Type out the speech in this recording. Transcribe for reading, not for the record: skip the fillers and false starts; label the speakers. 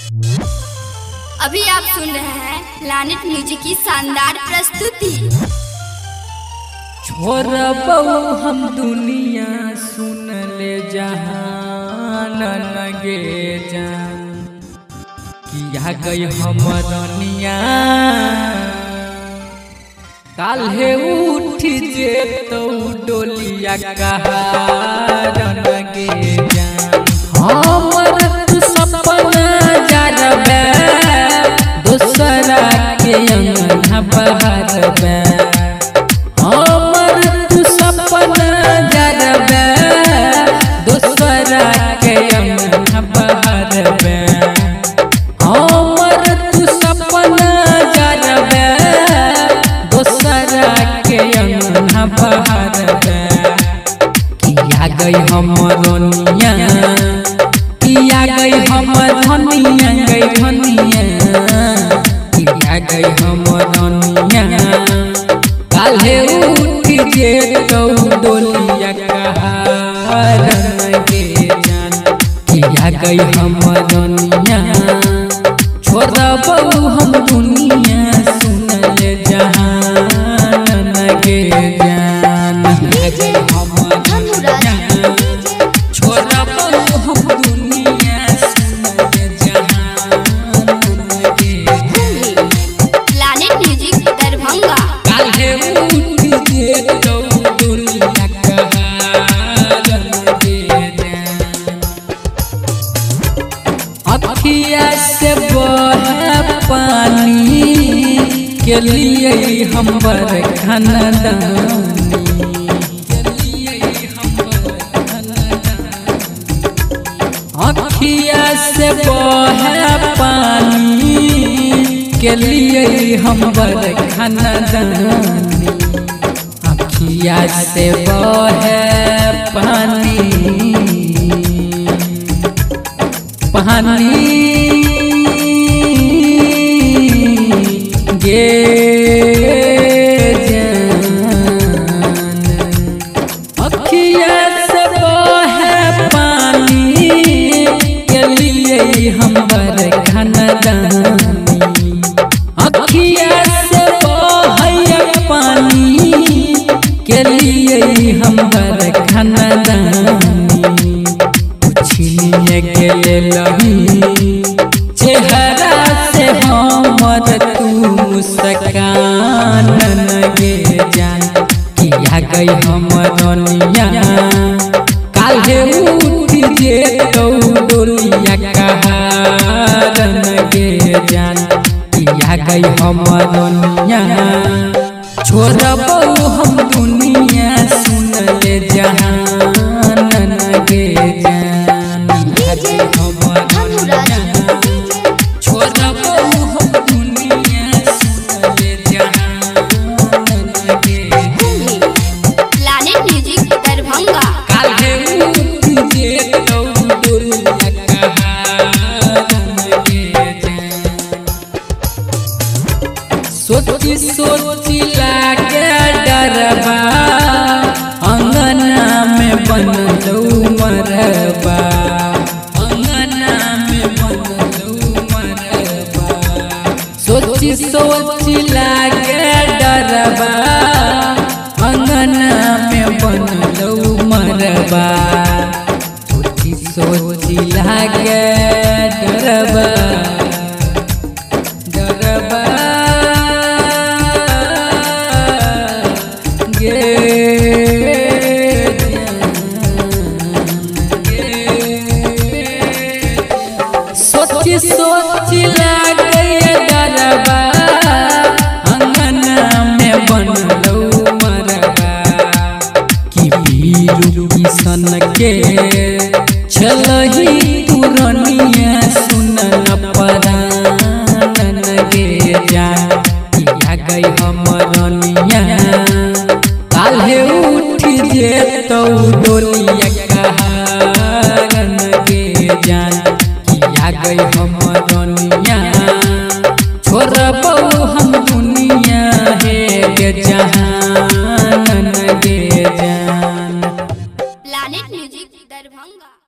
Speaker 1: अभी आप सुन रहे हैं प्लैनेट म्यूजिक की शानदार प्रस्तुति।
Speaker 2: छोड़बऊ हम दुनिया सुन ले जहान लगे जान किया गई हमरनिया काल्हे उठ जे तो डोलिया कहार लगे जान हमर तू सपना जरबे दूसरा के अंगना बहरबे हमर तू सपना जरबे दूसरा के अंगना बहरबे हमर तू सपना जरबे दूसरा के अंगना बहरबे किया गई हमरनिया किया गई हमर धनिया गई धनिया किया गई हमरनिया काल्हे उठ जे तो डोलिया कहार लगे जान किया गई हमरनिया छोड़बऊ हम दुनिया सुन ले जहान लगे जान लगे हमरनिया छोड़बऊ हम दुनिया सुन ले जहान लगे
Speaker 1: प्लैनेट म्यूजिक दरभंगा।
Speaker 2: काल्हे उठ जे तो डोलिया कहार लगे जान अखिया से बहे पानी के लिए हम खानदानी अखिया से बहे पानी के लिए हम खानदानी अखिया से बहे पानी पानी गे जान अखिया से बहे पानी के लिए हमर खानदानी अखिया से बहे पानी के लिए हमर खानदानी छिनिए के लही चेहरा से हमर तू मुस्कान लगे जान किया गई हमरनिया काल्हे उठ जे तो डोलिया कहार लगे जान किया गई हमरनिया छोड़बऊ हम दुनिया सुन ले जहान लगे जान लगे हमरनिया छोड़बऊ हम दुनिया सुन ले जहान लगे
Speaker 1: प्लैनेट म्यूजिक दरभंगा।
Speaker 2: काल्हे उठ जे तो डोलिया कहार लगे जान सोची सोची लागे डरबा अंगना में बनलू मरबा अंगना में बनलू मरबा सोची सोची लागे डरबा अंगना में बनलू मरबा सोची सोची लागे डरबा डरबा सोची सोची लागे डरबा अंगना में बनलू मरबा कि वीरू किसन के छलही पुरनिया सुनन परान लगे जान किया गई हमरनिया काल्हे उठ जे तो डोलिया कहार लगे जान किया गई हमरनिया